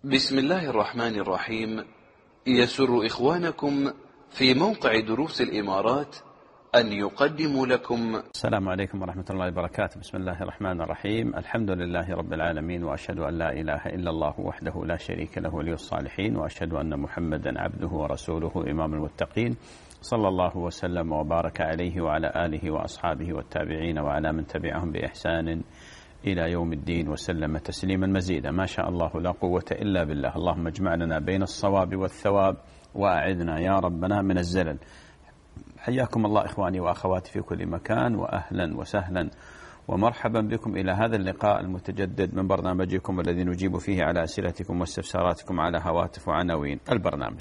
بسم الله الرحمن الرحيم. يسر إخوانكم في موقع دروس الإمارات أن يقدموا لكم. السلام عليكم ورحمة الله وبركاته. بسم الله الرحمن الرحيم. الحمد لله رب العالمين، وأشهد أن لا إله إلا الله وحده لا شريك له ولي الصالحين، وأشهد أن محمدا عبده ورسوله إمام المتقين، صلى الله وسلم وبارك عليه وعلى آله وأصحابه والتابعين وعلى من تبعهم بإحسان إلى يوم الدين وسلم تسليما مزيدا. ما شاء الله لا قوة إلا بالله. اللهم اجمعنا بين الصواب والثواب، وأعذنا يا ربنا من الزلل. حياكم الله إخواني وأخواتي في كل مكان، وأهلا وسهلا ومرحبا بكم إلى هذا اللقاء المتجدد من برنامجكم الذي نجيب فيه على أسئلتكم واستفساراتكم على هواتف وعناوين البرنامج.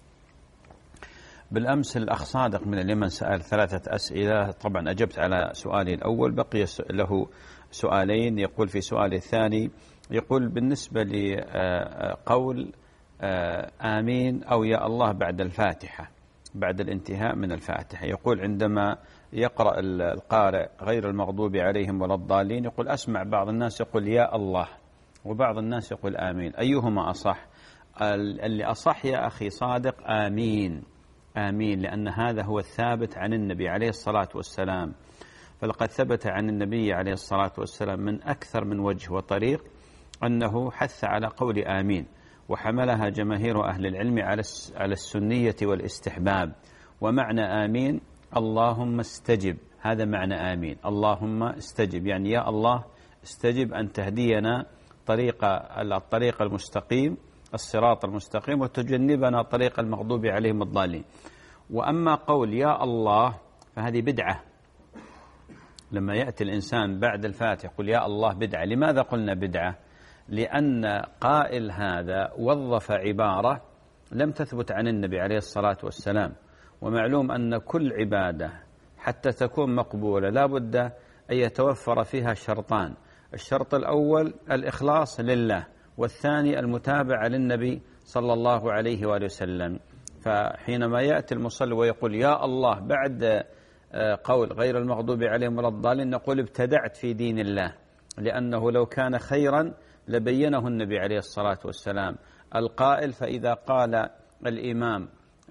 بالأمس الأخ صادق من اليمن سأل 3 أسئلة، طبعا أجبت على سؤالي الأول، بقي له سؤالين. يقول في سؤالي الثاني، يقول بالنسبة لقول آمين أو يا الله بعد الفاتحة، بعد الانتهاء من الفاتحة، يقول عندما يقرأ القارئ غير المغضوب عليهم ولا الضالين، يقول أسمع بعض الناس يقول يا الله وبعض الناس يقول آمين، أيهما أصح؟ اللي أصح يا أخي صادق آمين، آمين، لأن هذا هو الثابت عن النبي عليه الصلاة والسلام. فلقد ثبت عن النبي عليه الصلاة والسلام من أكثر من وجه وطريق أنه حث على قول آمين، وحملها جماهير أهل العلم على السنية والاستحباب. ومعنى آمين اللهم استجب، هذا معنى آمين، اللهم استجب، يعني يا الله استجب أن تهدينا الطريق المستقيم، الصراط المستقيم، وتجنبنا طريق المغضوب عليهم الضالين. وأما قول يا الله فهذه بدعة. لما يأتي الإنسان بعد الفاتحة يقول يا الله، بدعة. لماذا قلنا بدعة؟ لأن قائل هذا وظف عبارة لم تثبت عن النبي عليه الصلاة والسلام. ومعلوم أن كل عبادة حتى تكون مقبولة لا بد أن يتوفر فيها شرطان: الشرط الأول الإخلاص لله، والثاني المتابعة للنبي صلى الله عليه وآله وسلم. فحينما يأتي المصلي ويقول يا الله بعد قول غير المغضوب عليهم ولا الضالين، نقول ابتدعت في دين الله، لأنه لو كان خيرا لبينه النبي عليه الصلاة والسلام القائل: فإذا قال الإمام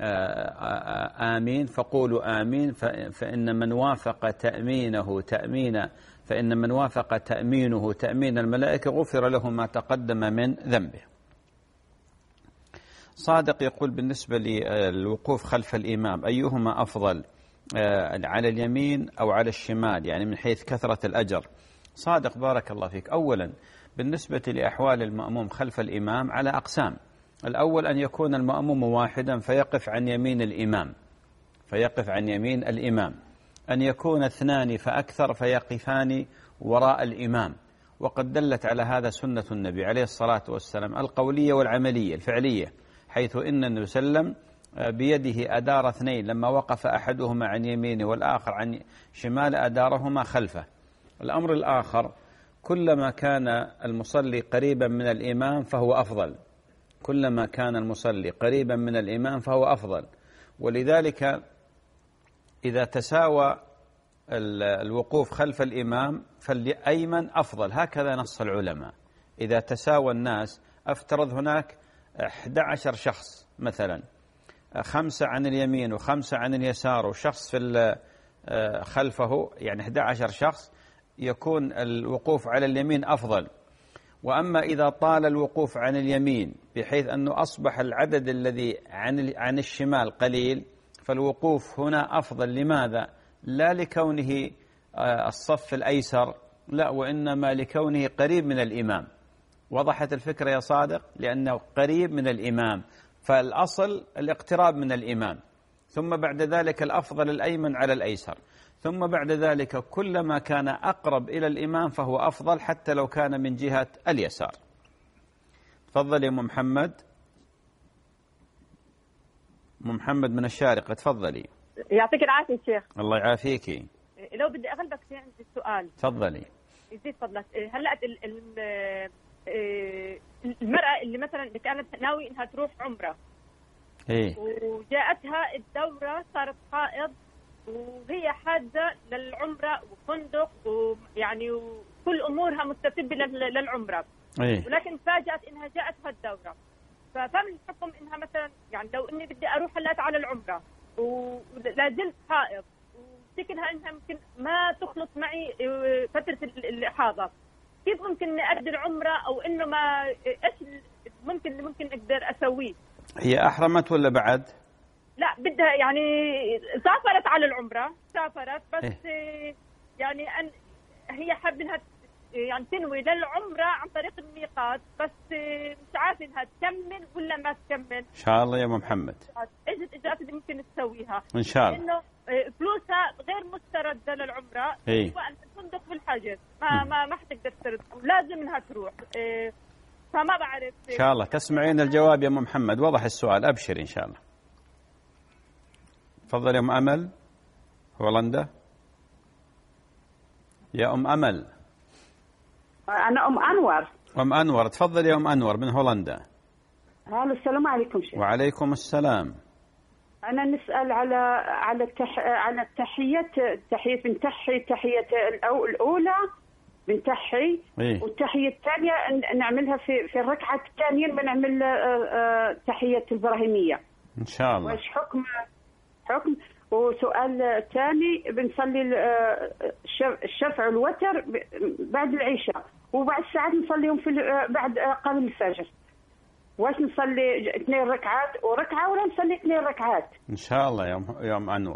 آمين فقولوا آمين، فإن من وافق تأمينه تأمين الملائكة غفر له ما تقدم من ذنبه. صادق يقول بالنسبة للوقوف خلف الإمام أيهما أفضل، على اليمين أو على الشمال، يعني من حيث كثرة الأجر؟ صادق بارك الله فيك، أولا بالنسبة لأحوال المأموم خلف الإمام على أقسام. الأول أن يكون المأموم واحدا فيقف عن يمين الإمام، أن يكون 2 فأكثر فيقفان وراء الإمام. وقد دلت على هذا سنة النبي عليه الصلاة والسلام القولية والعملية الفعلية، حيث إن النبي صلى الله عليه وسلم بيده أدار 2، لما وقف أحدهما عن يمينه والآخر عن شمال أدارهما خلفه. الأمر الآخر، كلما كان المصلي قريبا من الإمام فهو أفضل، كلما كان المصلي قريبا من الإمام فهو أفضل. ولذلك إذا تساوى الوقوف خلف الإمام فالأيمن أفضل، هكذا نص العلماء. إذا تساوى الناس، أفترض هناك 11 شخص مثلا، 5 عن اليمين و5 عن اليسار وشخص في خلفه، يعني 11 شخص، يكون الوقوف على اليمين أفضل. وأما إذا طال الوقوف عن اليمين بحيث أنه أصبح العدد الذي عن الشمال قليل، فالوقوف هنا أفضل. لماذا؟ لا لكونه الصف الأيسر، لا، وإنما لكونه قريب من الإمام. وضحت الفكرة يا صادق؟ لأنه قريب من الإمام، فالأصل الاقتراب من الإمام، ثم بعد ذلك الأفضل الأيمن على الأيسر، ثم بعد ذلك كلما كان أقرب إلى الإمام فهو أفضل، حتى لو كان من جهة اليسار. تفضل يا محمد من الشارقة، تفضلي. يعطيك العافية شيخ. الله يعافيكي. لو بدي أغلبك في عندي السؤال. تفضلي. يزيد فضلك. هلأ المرأة اللي مثلا كانت ناوي إنها تروح عمرة، وجاءتها الدورة، صارت حائض، وهي حاجة للعمرة وفندق ويعني وكل أمورها مستتبة للعمرة، إيه؟ ولكن تفاجأت إنها جاءتها الدورة. فما الحكم إنها مثلا يعني لو إني بدي أروح هلا على العمرة ولا زلت حائض وتكنها إنها ممكن ما تخلط معي فترة الإحاضة، كيف ممكن أدي العمرة أو إنه ما إيش ممكن أقدر أسويه؟ هي أحرمت ولا بعد؟ لا بدها يعني سافرت على العمرة، سافرت بس يعني هي حابة إنها يعني تنوي للعمرة عن طريق الميقات، بس مش عارفة إنها تكمل ولا ما تكمل. إن شاء الله يا أم محمد. إيش الإجراءات اللي ممكن تسويها؟ إن شاء الله. إنه فلوسها غير مستردة للعمرة، سواء في الفندق في الحجز ما حتقدر ترد ولازم إنها تروح. فما بعرف. إن شاء الله تسمعين الجواب يا أم محمد، وضح السؤال، أبشر إن شاء الله. تفضل يا أم أمل هولندا. يا أم أمل. أنا أم أنور. أم أنور، تفضل يا أم أنور من هولندا. هلا السلام عليكم شيخ. وعليكم السلام. أنا نسأل على التحية بنتحي تحية الأولى بنتحي، إيه؟ والتحية الثانية نعملها في الركعة الثانية بنعمل تحية الإبراهيمية. إن شاء الله. وإيش حكم؟ وسؤال ثاني بنصلي الشفع والوتر بعد العشاء، وبعد ساعات نصليهم بعد قبل الفجر. واش نصلي 2 ركعات وركعة ولا نصلي 2 ركعات؟ إن شاء الله يا أم أنور.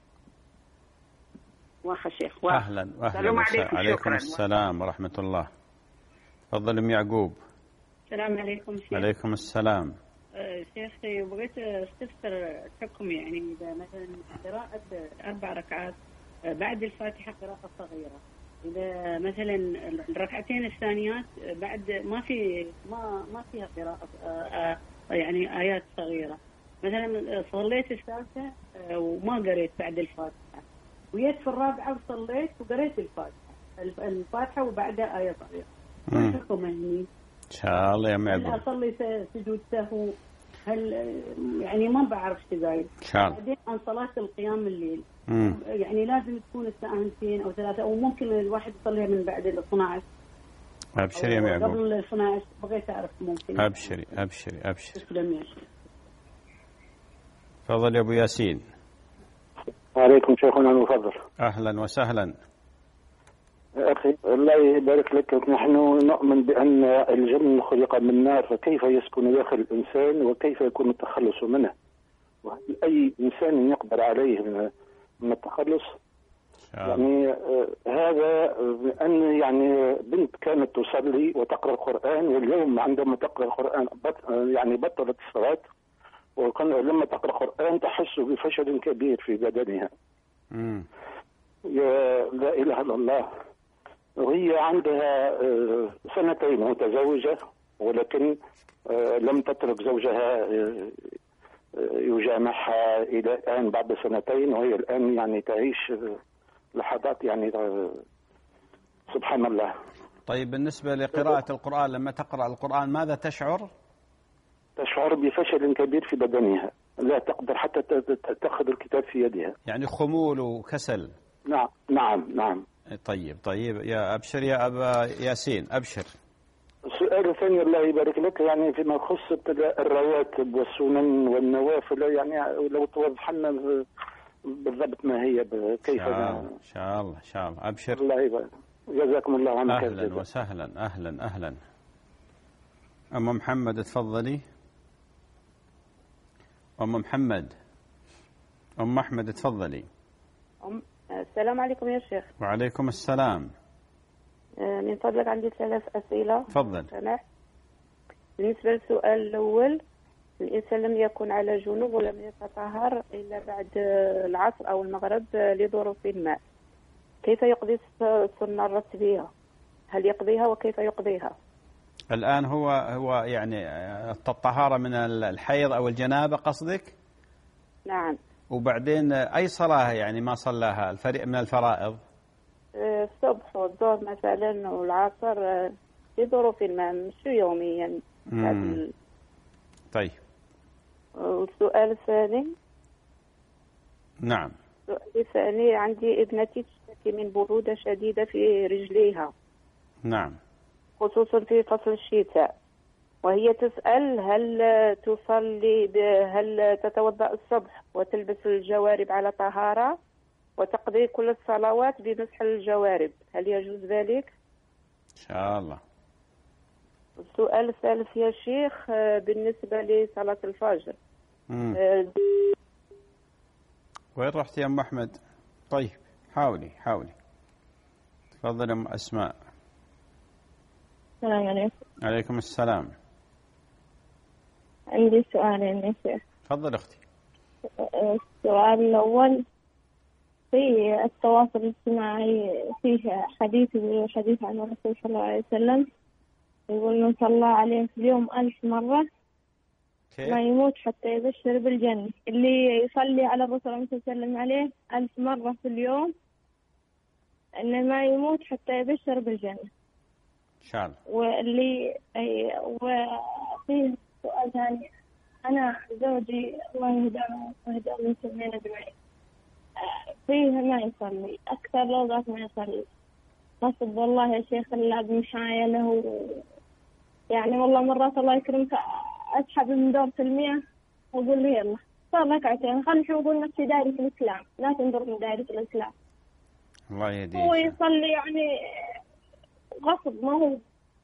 واخا شيخ. أهلا السلام عليكم. عليكم السلام ورحمة الله. تفضل أم يعقوب. السلام عليكم شيخ. عليكم السلام. شيخي بغيت استفسر حكم يعني إذا مثلا قراءة 4 ركعات بعد الفاتحة قراءة صغيرة، إذا مثلا الركعتين الثانيات بعد ما فيها قراءة يعني آيات صغيرة، مثلا صليت الثالثة وما قريت بعد الفاتحة، ويت في الرابعة وصليت وقريت الفاتحة وبعدها آية صغيرة، ما حكم هني؟ إن شاء الله يا أم يعقوب. هل أصلي سجود سهو؟ هل يعني ما بعرف تزايد. إن شاء الله. بعدين عن صلاة القيام الليل يعني لازم تكون الساعة 2 أو 3 أو ممكن الواحد يصليها من بعد 12. أبشري يا أم يعقوب. قبل 12 بغيت أعرف ممكن. أبشري. تسلم يا شيخ. تفضل يا أبو ياسين. عليكم شيخنا المفضل. أهلا وسهلا. أخي الله يبارك لك، نحن نؤمن بأن الجن خلق من نار، فكيف يسكن داخل الإنسان وكيف يكون التخلص منه؟ وهل أي إنسان يقدر عليه من التخلص؟ يعني هذا أن يعني بنت كانت تصلي وتقرأ القرآن، واليوم عندما تقرأ القرآن يعني بطلت الصلاة، ولما تقرأ القرآن تحس بفشل كبير في بدنها. يا لا إله إلا الله. وهي عندها 2 متزوجة، ولكن لم تترك زوجها يجامعها إلى الآن بعد 2، وهي الآن يعني تعيش لحظات يعني سبحان الله. طيب بالنسبة لقراءة القرآن، لما تقرأ القرآن ماذا تشعر؟ تشعر بفشل كبير في بدنها، لا تقدر حتى تأخذ الكتاب في يدها، يعني خمول وكسل. نعم. طيب يا أبشر يا أبا ياسين، أبشر. السؤال الثاني الله يبارك لك، يعني فيما يخص الرواتب والسنن والنوافل، يعني لو توضح لنا بالضبط ما هي كيف. إن شاء الله أبشر. الله يبارك، جزاكم الله عنك. أهلا وسهلا. أهلا. أم محمد تفضلي. أم محمد. أم أحمد تفضلي. السلام عليكم يا شيخ. وعليكم السلام. من فضلك عندي 3 أسئلة. تفضل. بالنسبة للسؤال الأول، الإنسان لم يكن على جنوب ولم يتطهر إلا بعد العصر أو المغرب لظروف ما، كيف يقضي السنة الراتبية؟ هل يقضيها وكيف يقضيها؟ الآن هو يعني الطهارة من الحيض أو الجنابة قصدك؟ نعم. وبعدين أي صلاة يعني ما صلاها من الفرائض؟ الصبح والظهر مثلا والعصر لظروف ما، مش يوميا. طيب. والسؤال الثاني. نعم. السؤال الثاني، عندي ابنتي تشتكي من برودة شديدة في رجليها. نعم. خصوصا في فصل الشتاء، وهي تسأل هل تتوضأ الصبح وتلبس الجوارب على طهارة وتقضي كل الصلوات بمسح الجوارب، هل يجوز ذلك؟ إن شاء الله. السؤال الثالث يا شيخ بالنسبة لصلاة الفجر. وين رحت يا أم أحمد؟ طيب حاولي. تفضل أم أسماء. السلام عليكم. عليكم السلام. عندي سؤالين يا شيخ. تفضل أختي. السؤال الأول، في التواصل الاجتماعي فيه حديث عن الرسول صلى الله عليه وسلم يقول من صلى عليه في اليوم 1000 مرة ما يموت حتى يبشر بالجنة. اللي يصلي على الرسول صلى الله عليه وسلم عليه 1000 مرة في اليوم إنه ما يموت حتى يبشر بالجنة إن شاء الله. وفيه سؤال ثاني، أنا زوجي الله يهداه ويهداه من سمينا دمعي، فيه ما يصلي أكثر لوقات ما يصلي، قصد والله يا شيخ إلا بمحايا له، يعني والله مرات الله يكرمك أسحب من دورة المياه وأقول له يلا صار ركعتين، خلينا نقول نفسي دائرة الإسلام، لا تنظر من دائرة الإسلام. الله يهديك. هو يصلي يعني غصب، ما هو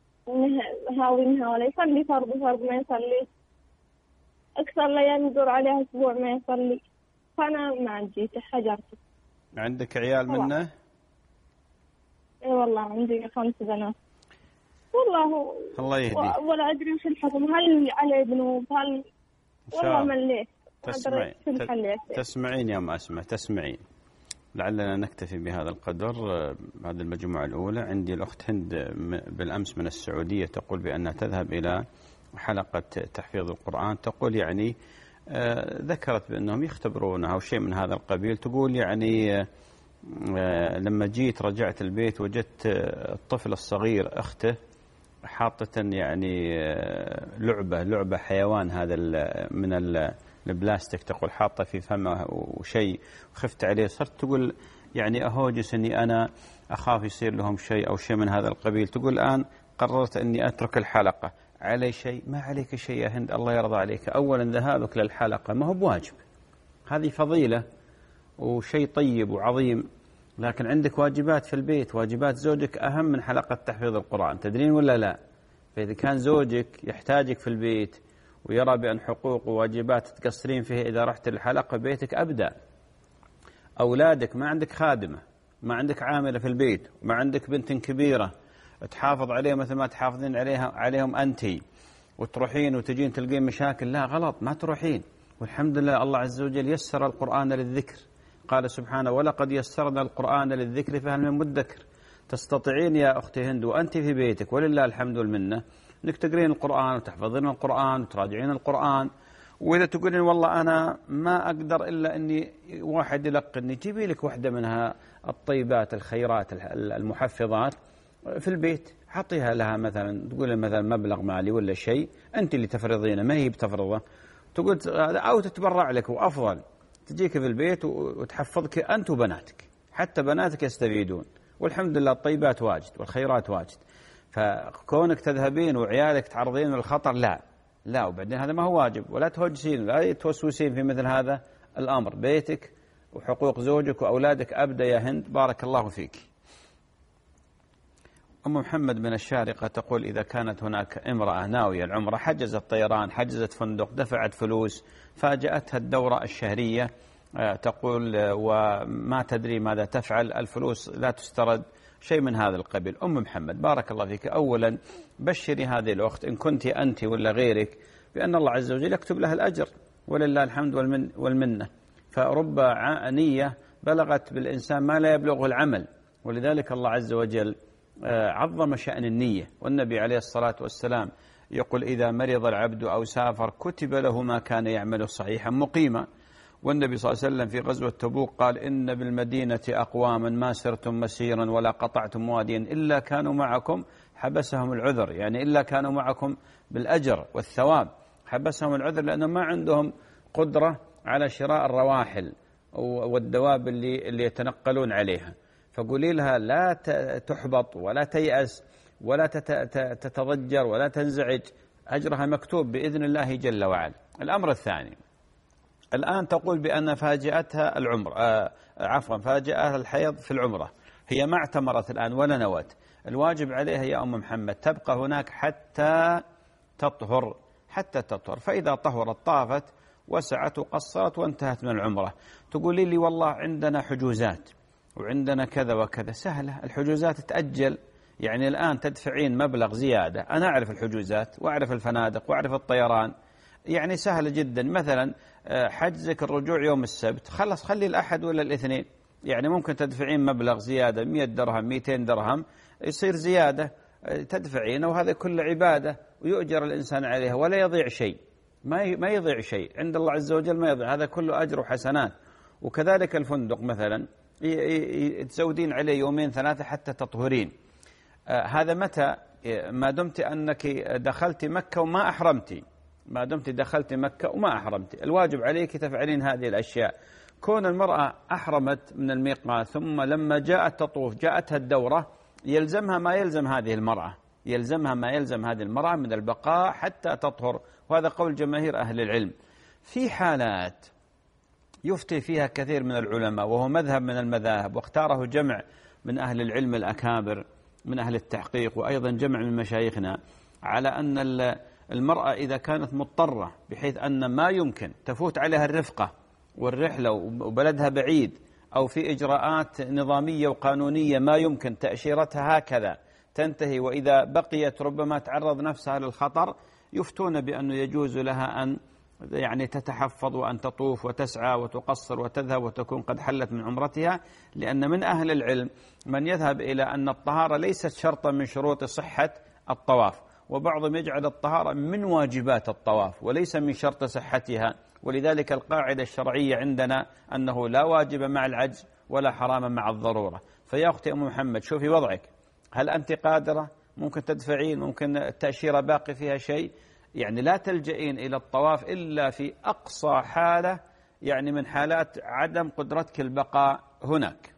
هاوينها ولا يصلي فرض ما يصلي، أكثر لا ينظر عليها أسبوع ما يصلي، فأنا ما عندي حجرته. عندك عيال منه؟ اي والله عندي 5 بنات. والله الله يهديك. ولا أدري وش الحكم، هل على ذنوب هل والله مليت. تسمعين يا أم أسماء، تسمعين. لعلنا نكتفي بهذا القدر. هذه المجموعة الأولى. عندي الأخت هند بالأمس من السعودية تقول بأنها تذهب إلى حلقة تحفيظ القرآن، تقول يعني ذكرت بأنهم يختبرونها أو شيء من هذا القبيل، تقول يعني لما جيت رجعت البيت وجدت الطفل الصغير أخته حاطة يعني لعبة حيوان هذا من البلاستيك، تقول حاطة في فمه وشيء، وخفت عليه. صرت تقول يعني أهوجس أني أنا أخاف يصير لهم شيء أو شيء من هذا القبيل. تقول الآن قررت أني أترك الحلقة. علي شيء؟ ما عليك شيء يا هند، الله يرضى عليك. أولا ذهابك للحلقة ما هو بواجب، هذه فضيلة وشيء طيب وعظيم، لكن عندك واجبات في البيت، واجبات زوجك أهم من حلقة تحفيظ القرآن، تدرين ولا لا؟ فإذا كان زوجك يحتاجك في البيت ويرى بأن حقوق وواجبات تقصرين فيها إذا رحت للحلقة بيتك أبدأ. أولادك ما عندك خادمة، ما عندك عاملة في البيت، وما عندك بنت كبيرة تحافظ عليهم مثل ما تحافظين عليهم أنتي، وتروحين وتجين تلقين مشاكل. لا غلط، ما تروحين. والحمد لله الله عز وجل يسر القرآن للذكر، قال سبحانه ولقد يسرنا القرآن للذكر فهل من مدكر. تستطيعين يا أختي هند وأنت في بيتك ولله الحمد والمنة أنك تقرين القرآن وتحفظين القرآن وتراجعين القرآن. وإذا تقولين والله أنا ما أقدر إلا أني واحد يلقني، جيبي لك واحدة منها الطيبات الخيرات المحفظات في البيت، حطيها لها مثلا، تقول مثلا مبلغ مالي ولا شيء أنت اللي تفرضينه ما هي بتفرضه، تقول أو تتبرع لك، وأفضل تجيك في البيت وتحفظك أنت وبناتك، حتى بناتك يستفيدون. والحمد لله الطيبات واجد والخيرات واجد. فكونك تذهبين وعيالك تعرضين للخطر لا، وبعدين هذا ما هو واجب، ولا تهجسين ولا توسوسين في مثل هذا الأمر. بيتك وحقوق زوجك وأولادك أبدأ يا هند، بارك الله فيك. أم محمد من الشارقة تقول إذا كانت هناك امرأة ناوية العمرة، حجزت طيران، حجزت فندق، دفعت فلوس، فاجأتها الدورة الشهرية، تقول وما تدري ماذا تفعل، الفلوس لا تسترد، شيء من هذا القبيل. أم محمد بارك الله فيك، أولا بشري هذه الأخت إن كنت أنت ولا غيرك بأن الله عز وجل يكتب لها الأجر ولله الحمد والمنة. فرب نية بلغت بالإنسان ما لا يبلغه العمل، ولذلك الله عز وجل عظم شأن النية. والنبي عليه الصلاة والسلام يقول إذا مرض العبد أو سافر كتب له ما كان يعمله صحيحا مقيما. والنبي صلى الله عليه وسلم في غزوة تبوك قال إن بالمدينة أقواما ما سرتم مسيرا ولا قطعتم واديا إلا كانوا معكم حبسهم العذر، يعني إلا كانوا معكم بالأجر والثواب، حبسهم العذر لأنهم ما عندهم قدرة على شراء الرواحل والدواب اللي يتنقلون عليها. فقولي لها لا تحبط ولا تيأس ولا تتضجر ولا تنزعج، أجرها مكتوب بإذن الله جل وعلا. الأمر الثاني، الآن تقول بأن فاجأتها العمر فاجأها الحيض في العمرة، هي ما اعتمرت الآن ولا نوت، الواجب عليها يا أم محمد تبقى هناك حتى تطهر، فإذا طهرت طافت وسعت وقصرت وانتهت من العمرة. تقولي لي والله عندنا حجوزات وعندنا كذا وكذا، سهلة، الحجوزات تأجل، يعني الآن تدفعين مبلغ زيادة، أنا أعرف الحجوزات وأعرف الفنادق وأعرف الطيران، يعني سهل جدا. مثلا حجزك الرجوع يوم السبت، خلي الأحد ولا الاثنين، يعني ممكن تدفعين مبلغ زيادة 100 درهم 200 درهم يصير زيادة تدفعين، وهذا كله عبادة ويؤجر الإنسان عليها ولا يضيع شيء، ما يضيع شيء عند الله عز وجل، ما يضيع، هذا كله أجر وحسنات. وكذلك الفندق مثلا تزودين عليه 2 3 حتى تطهرين، هذا متى؟ ما دمت أنك دخلت مكة وما أحرمتي، ما دمت دخلت مكة وما أحرمتي، الواجب عليك تفعلين هذه الأشياء. كون المرأة أحرمت من الميقات ثم لما جاءت تطوف جاءتها الدورة، يلزمها ما يلزم هذه المرأة، يلزمها ما يلزم هذه المرأة من البقاء حتى تطهر، وهذا قول جماهير أهل العلم. في حالات يفتي فيها كثير من العلماء، وهو مذهب من المذاهب، واختاره جمع من أهل العلم الأكابر من أهل التحقيق، وأيضا جمع من مشايخنا، على أن المرأة إذا كانت مضطرة بحيث أن ما يمكن تفوت عليها الرفقة والرحلة وبلدها بعيد، أو في إجراءات نظامية وقانونية ما يمكن تأشيرتها هكذا تنتهي، وإذا بقيت ربما تعرض نفسها للخطر، يفتون بأنه يجوز لها أن يعني تتحفظ وأن تطوف وتسعى وتقصر وتذهب وتكون قد حلت من عمرتها، لأن من أهل العلم من يذهب إلى أن الطهارة ليست شرطا من شروط صحة الطواف، وبعضهم يجعل الطهارة من واجبات الطواف وليس من شرط صحتها. ولذلك القاعدة الشرعية عندنا أنه لا واجب مع العجز ولا حرام مع الضرورة. فيا أختي أم محمد شوفي وضعك، هل أنت قادرة؟ ممكن تدفعين؟ ممكن التأشيرة باقي فيها شيء؟ يعني لا تلجئين إلى الطواف إلا في أقصى حالة، يعني من حالات عدم قدرتك البقاء هناك.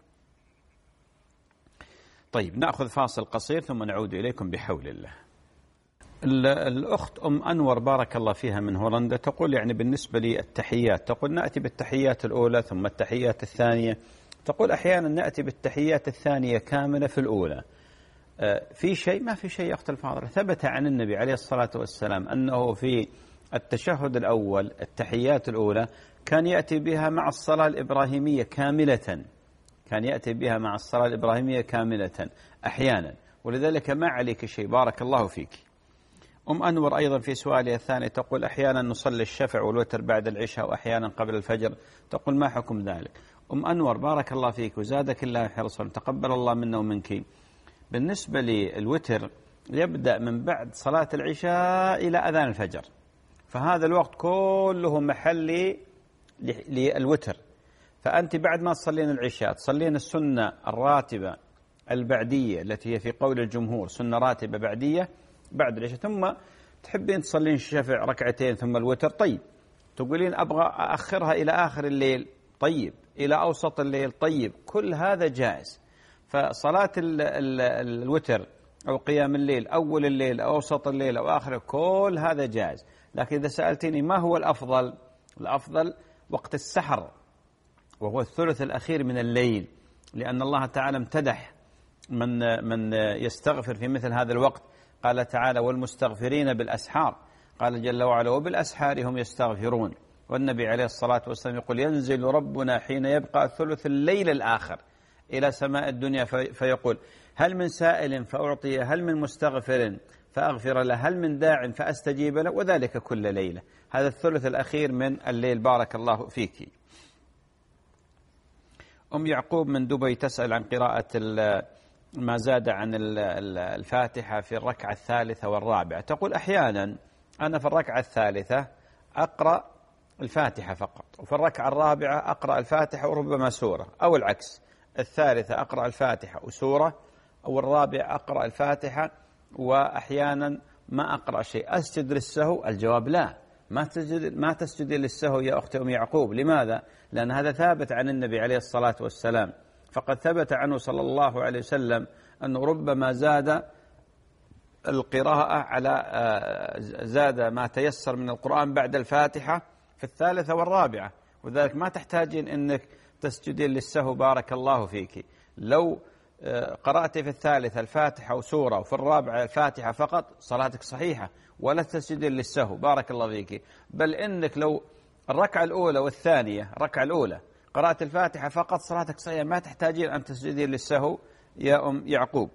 طيب نأخذ فاصل قصير ثم نعود إليكم بحول الله. الأخت أم أنور بارك الله فيها من هولندا تقول يعني بالنسبة للتحيات، تقول نأتي بالتحيات الأولى ثم التحيات الثانية، تقول أحيانا نأتي بالتحيات الثانية كاملة في الأولى، في شيء؟ ما في شيء يا أخت الفاضلة، ثبت عن النبي عليه الصلاة والسلام أنه في التشهد الأول التحيات الأولى كان يأتي بها مع الصلاة الإبراهيمية كاملة، كان يأتي بها مع الصلاة الإبراهيمية كاملة أحيانا، ولذلك ما عليك شيء، بارك الله فيك. أم أنور أيضا في سؤالها الثاني تقول أحيانا نصلي الشفع والوتر بعد العشاء وأحيانا قبل الفجر، تقول ما حكم ذلك؟ أم أنور بارك الله فيك وزادك الله حرصا، تقبل الله منا ومنك. بالنسبة للوتر يبدأ من بعد صلاة العشاء إلى أذان الفجر، فهذا الوقت كله محلي للوتر، فأنت بعد ما تصلين العشاء تصلين السنة الراتبة البعدية التي هي في قول الجمهور سنة راتبة بعدية بعد العشاء، ثم تحبين تصلين الشفع ركعتين ثم الوتر، طيب تقولين أبغى أأخرها إلى آخر الليل، طيب إلى أوسط الليل، طيب كل هذا جائز. فصلاة الوتر أو قيام الليل أول الليل أو أوسط الليل أو آخره كل هذا جائز، لكن إذا سألتني ما هو الأفضل؟ الأفضل وقت السحر وهو الثلث الأخير من الليل، لأن الله تعالى امتدح من يستغفر في مثل هذا الوقت، قال تعالى والمستغفرين بالأسحار، قال جل وعلا وبالأسحار هم يستغفرون، والنبي عليه الصلاة والسلام يقول ينزل ربنا حين يبقى ثلث الليل الآخر إلى سماء الدنيا فيقول هل من سائل فأعطي، هل من مستغفر فأغفر له، هل من داع فأستجيب له، وذلك كل ليلة. هذا الثلث الأخير من الليل، بارك الله فيك. أم يعقوب من دبي تسأل عن قراءة ما زاد عن الفاتحة في الركعة الثالثة والرابعة، تقول أحيانا أنا في الركعة الثالثة أقرأ الفاتحة فقط، وفي الركعة الرابعة أقرأ الفاتحة وربما سورة، أو العكس، الثالثة أقرأ الفاتحة وسورة، أو الرابع أقرأ الفاتحة وأحيانا ما أقرأ شيء. أسجد للسهو؟ الجواب لا، ما تسجد للسهو يا أختي أم يعقوب. لماذا؟ لأن هذا ثابت عن النبي عليه الصلاة والسلام، فقد ثبت عنه صلى الله عليه وسلم أنه ربما زاد القراءة على زاد ما تيسر من القرآن بعد الفاتحة في الثالثة والرابعة، وذلك ما تحتاجين أنك تسجدين للسهو بارك الله فيك. لو قرأت في الثالثة الفاتحة وسورة وفي الرابعة الفاتحة فقط صلاتك صحيحة ولا تسجدين للسهو بارك الله فيك. بل إنك لو الركعة الأولى والثانية، الركعة الأولى قرأت الفاتحة فقط صلاتك صحيحة، ما تحتاجين أن تسجدين للسهو يا أم يعقوب.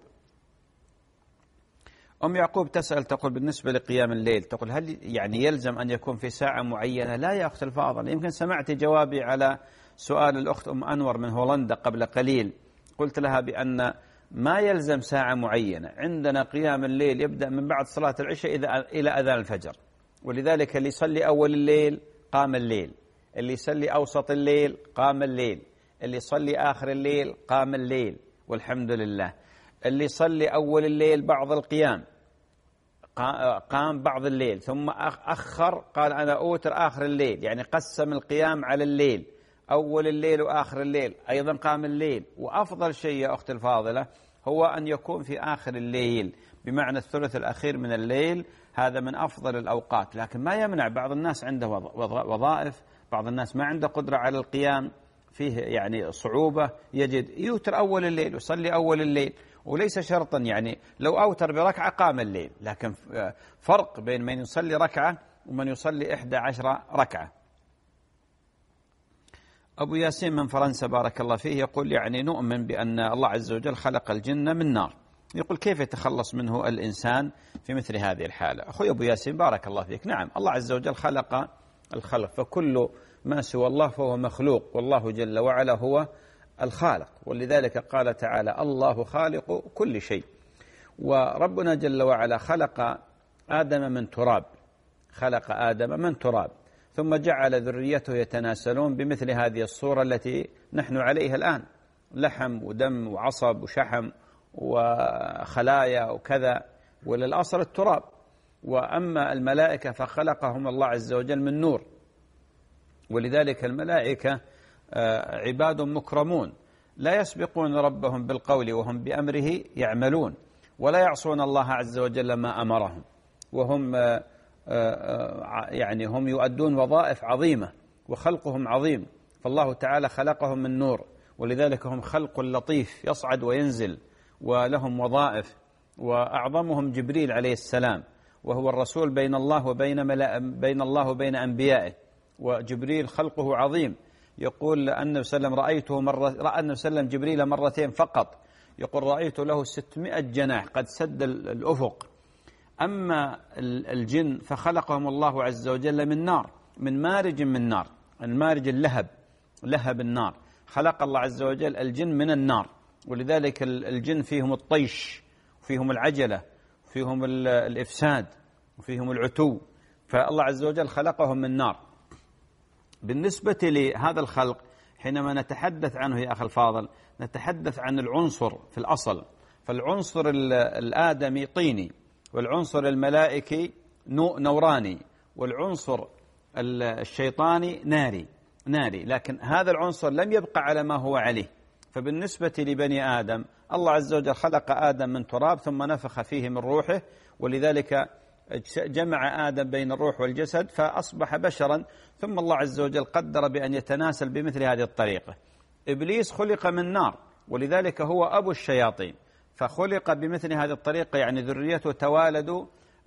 أم يعقوب تسأل تقول بالنسبة لقيام الليل، تقول هل يعني يلزم أن يكون في ساعة معينة؟ لا يا أخت الفاضل، يمكن سمعت جوابي على سؤال الأخت أم أنور من هولندا قبل قليل، قلت لها بأن ما يلزم ساعة معينة، عندنا قيام الليل يبدأ من بعد صلاة العشاء إلى أذان الفجر، ولذلك اللي يصلي أول الليل قام الليل، اللي يصلي أوسط الليل قام الليل، اللي يصلي آخر الليل قام الليل والحمد لله، اللي يصلي أول الليل بعض القيام قام بعض الليل ثم أخر قال أنا أوتر آخر الليل، يعني قسم القيام على الليل، أول الليل وآخر الليل أيضا قام الليل. وأفضل شيء يا أختي الفاضلة هو أن يكون في آخر الليل، بمعنى الثلث الأخير من الليل، هذا من أفضل الأوقات. لكن ما يمنع بعض الناس عنده وظائف، بعض الناس ما عنده قدرة على القيام، فيه يعني صعوبة، يجد يوتر أول الليل ويصلي أول الليل، وليس شرطا يعني لو أوتر بركعة قام الليل، لكن فرق بين من يصلي ركعة ومن يصلي 11 ركعة. أبو ياسين من فرنسا بارك الله فيه يقول يعني نؤمن بأن الله عز وجل خلق الجن من نار، يقول كيف يتخلص منه الإنسان في مثل هذه الحالة؟ أخوي أبو ياسين بارك الله فيك، نعم الله عز وجل خلق الخلق، فكل ما سوى الله فهو مخلوق، والله جل وعلا هو الخالق، ولذلك قال تعالى الله خالق كل شيء. وربنا جل وعلا خلق آدم من تراب، خلق آدم من تراب، ثم جعل ذريته يتناسلون بمثل هذه الصورة التي نحن عليها الآن، لحم ودم وعصب وشحم وخلايا وكذا، وللأصل التراب. وأما الملائكة فخلقهم الله عز وجل من نور، ولذلك الملائكة عباد مكرمون لا يسبقون ربهم بالقول وهم بأمره يعملون، ولا يعصون الله عز وجل ما أمرهم، وهم يعني هم يؤدون وظائف عظيمة وخلقهم عظيم، فالله تعالى خلقهم من نور، ولذلك هم خلق لطيف يصعد وينزل ولهم وظائف. وأعظمهم جبريل عليه السلام، وهو الرسول بين الله وبين أنبيائه، وجبريل خلقه عظيم. يقول النبي صلى الله عليه وسلم رأى النبي صلى الله عليه وسلم جبريل مرتين فقط، يقول رأيت له 600 جناح قد سد الأفق. أما الجن فخلقهم الله عز وجل من نار، من مارج من نار، المارج لهب النار، خلق الله عز وجل الجن من النار، ولذلك الجن فيهم الطيش، فيهم العجلة، فيهم الإفساد، وفيهم العتو، فالله عز وجل خلقهم من نار. بالنسبة لهذا الخلق حينما نتحدث عنه يا أخي الفاضل نتحدث عن العنصر في الأصل، فالعنصر الآدمي طيني، والعنصر الملائكي نوراني، والعنصر الشيطاني ناري، لكن هذا العنصر لم يبقى على ما هو عليه. فبالنسبة لبني آدم الله عز وجل خلق آدم من تراب ثم نفخ فيه من روحه، ولذلك جمع آدم بين الروح والجسد فأصبح بشرا، ثم الله عز وجل قدر بأن يتناسل بمثل هذه الطريقة. إبليس خلق من نار، ولذلك هو أبو الشياطين، فخلق بمثل هذه الطريقة، يعني ذريته توالدوا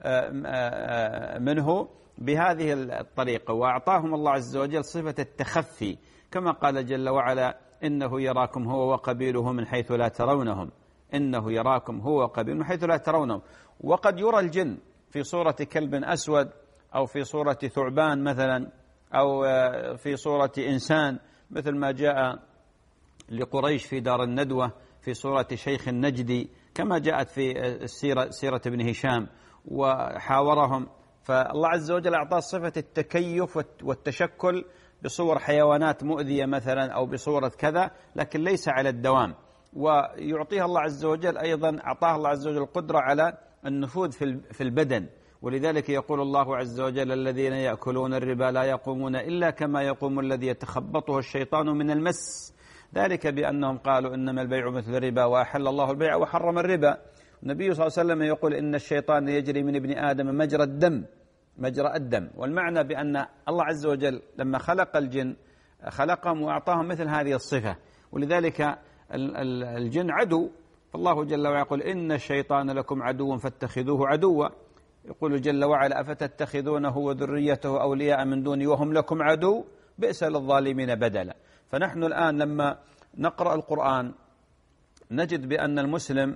منه بهذه الطريقة، وأعطاهم الله عز وجل صفة التخفي، كما قال جل وعلا إنه يراكم هو وقبيله من حيث لا ترونهم، إنه يراكم هو وقبيله من حيث لا ترونهم. وقد يرى الجن في صورة كلب أسود، أو في صورة ثعبان مثلا، أو في صورة إنسان، مثل ما جاء لقريش في دار الندوة في صورة شيخ النجدي، كما جاءت في سيرة ابن هشام، وحاورهم. فالله عز وجل أعطاه صفة التكيف والتشكل بصور حيوانات مؤذية مثلا، أو بصورة كذا، لكن ليس على الدوام. ويعطيها الله عز وجل أيضا، أعطاه الله عز وجل قدرة على النفوذ في البدن، ولذلك يقول الله عز وجل الذين يأكلون الربا لا يقومون إلا كما يقوم الذي يتخبطه الشيطان من المس، ذلك بأنهم قالوا إنما البيع مثل الربا وأحل الله البيع وحرم الربا. النبي صلى الله عليه وسلم يقول إن الشيطان يجري من ابن آدم مجرى الدم. والمعنى بأن الله عز وجل لما خلق الجن خلقهم وأعطاهم مثل هذه الصفة، ولذلك الجن عدو. فالله جل وعلا يقول إن الشيطان لكم عدو فاتخذوه عدوا. يقول جل وعلا أفتتخذونه وذريته أولياء من دوني وهم لكم عدو بئس للظالمين بدلا. فنحن الآن لما نقرأ القرآن نجد بأن المسلم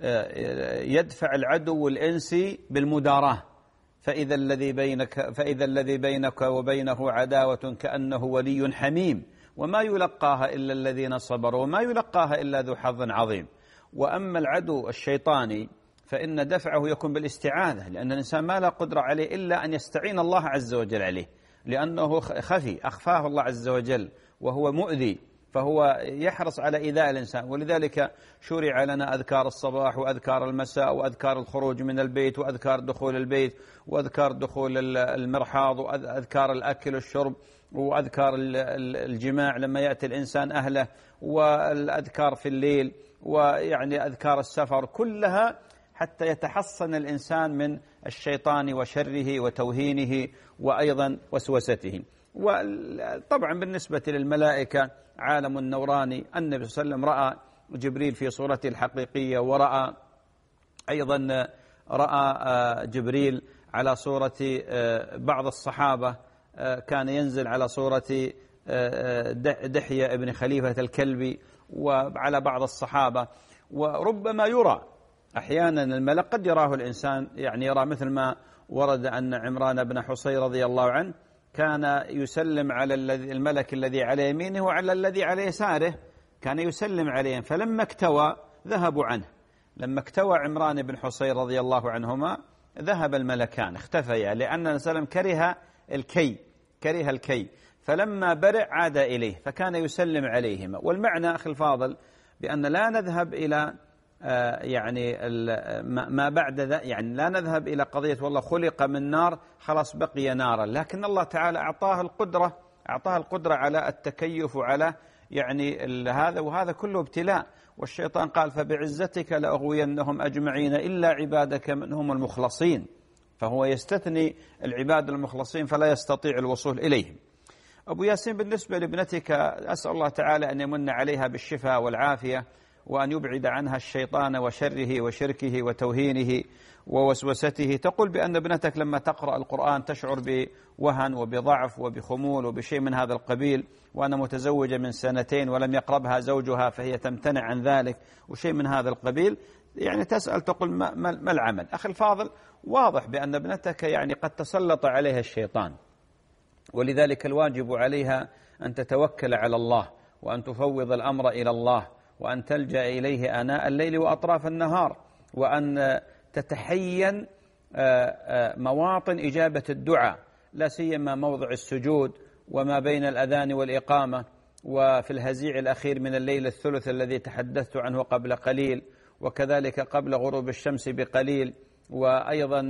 يدفع العدو الإنسي بالمداراة، فإذا الذي بينك وبينه عداوة كأنه ولي حميم وما يلقاها إلا الذين صبروا وما يلقاها إلا ذو حظ عظيم. وأما العدو الشيطاني فإن دفعه يكون بالاستعاذة، لأن الإنسان ما لا قدرة عليه إلا أن يستعين الله عز وجل عليه، لأنه خفي أخفاه الله عز وجل وهو مؤذي، فهو يحرص على إيذاء الإنسان. ولذلك شرع لنا أذكار الصباح وأذكار المساء وأذكار الخروج من البيت وأذكار دخول البيت وأذكار دخول المرحاض وأذكار الأكل والشرب وأذكار الجماع لما يأتي الإنسان أهله، والأذكار في الليل، ويعني أذكار السفر، كلها حتى يتحصن الإنسان من الشيطان وشره وتوهينه وأيضا وسوسته. وطبعا بالنسبة للملائكة عالم النوراني، النبي صلى الله عليه وسلم رأى جبريل في صورته الحقيقية، ورأى أيضا جبريل على صورة بعض الصحابة، كان ينزل على صورة دحية ابن خليفة الكلبي وعلى بعض الصحابة. وربما يرى أحيانا الملك قد يراه الإنسان، يعني يرى مثل ما ورد أن عمران بن حصين رضي الله عنه كان يسلم على الملك الذي على يمينه وعلى الذي على يساره، كان يسلم عليهم، فلما اكتوى ذهبوا عنه. لما اكتوى عمران بن حصين رضي الله عنهما ذهب الملكان، اختفيا، لأن النبي صلى الله عليه وسلم كره الكي، فلما برع عاد إليه فكان يسلم عليهما. والمعنى أخي الفاضل بأن لا نذهب إلى يعني ما بعد ذا، يعني لا نذهب إلى قضية والله خلق من نار خلاص بقي نارا، لكن الله تعالى أعطاه القدرة على التكيف وعلى يعني هذا، وهذا كله ابتلاء. والشيطان قال فبعزتك لأغوينهم أجمعين إلا عبادك منهم المخلصين، فهو يستثني العباد المخلصين فلا يستطيع الوصول إليهم. أبو ياسين، بالنسبة لابنتك أسأل الله تعالى أن يمن عليها بالشفاء والعافية، وأن يبعد عنها الشيطان وشره وشركه وتوهينه ووسوسته. تقول بأن ابنتك لما تقرأ القرآن تشعر بوهن وبضعف وبخمول وبشيء من هذا القبيل، وأنا متزوجة من 2 ولم يقربها زوجها فهي تمتنع عن ذلك وشيء من هذا القبيل. يعني تسأل تقول ما العمل؟ أخي الفاضل، واضح بأن ابنتك يعني قد تسلط عليها الشيطان، ولذلك الواجب عليها أن تتوكل على الله، وأن تفوض الأمر إلى الله، وأن تلجأ إليه آناء الليل وأطراف النهار، وأن تتحين مواطن إجابة الدعاء، لا سيما موضع السجود وما بين الأذان والإقامة، وفي الهزيع الأخير من الليل الثلث الذي تحدثت عنه قبل قليل، وكذلك قبل غروب الشمس بقليل، وأيضا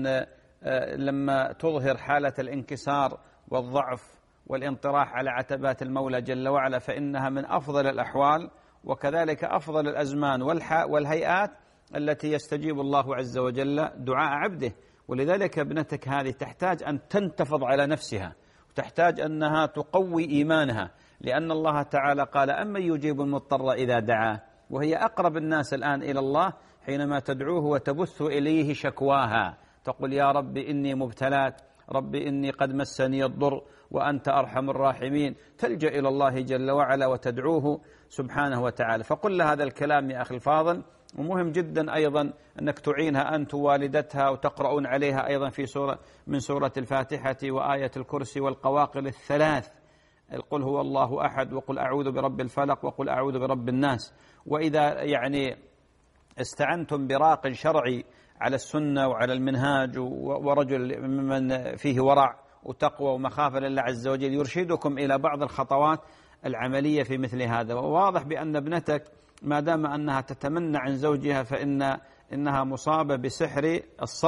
لما تظهر حالة الانكسار والضعف والانطراح على عتبات المولى جل وعلا، فإنها من أفضل الأحوال وكذلك أفضل الأزمان والهيئات التي يستجيب الله عز وجل دعاء عبده. ولذلك ابنتك هذه تحتاج أن تنتفض على نفسها، وتحتاج أنها تقوي إيمانها، لأن الله تعالى قال أمن يجيب المضطر إذا دعاه، وهي أقرب الناس الآن إلى الله حينما تدعوه وتبث إليه شكواها، تقول يا رب إني مبتلات، رب إني قد مسني الضر وأنت أرحم الراحمين، تلجأ إلى الله جل وعلا وتدعوه سبحانه وتعالى. فقل لها هذا الكلام يا أخي الفاضل. ومهم جدا أيضا أنك تعينها أنت ووالدتها، وتقرؤون عليها أيضا في من سورة الفاتحة وآية الكرسي والقواقل 3، قل هو الله أحد، وقل أعوذ برب الفلق، وقل أعوذ برب الناس. وإذا يعني استعنتم براق شرعي على السنة وعلى المنهاج، ورجل ممن فيه ورع وتقوى ومخافة لله عز وجل يرشدكم إلى بعض الخطوات العملية في مثل هذا. وواضح بأن ابنتك ما دام أنها تتمنى عن زوجها فإنها مصابة بسحر